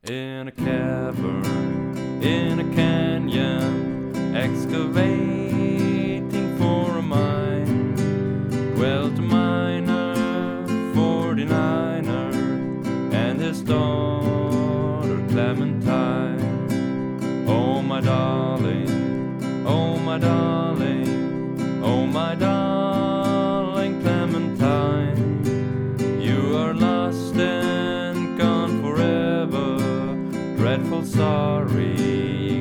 In a cavern, in a canyon, excavating for a mine, dwelt a miner, 49er, and his daughter Clementine. Oh my darling, oh my darling, oh my darling Clementine, you are lost and gone forever, dreadful sorry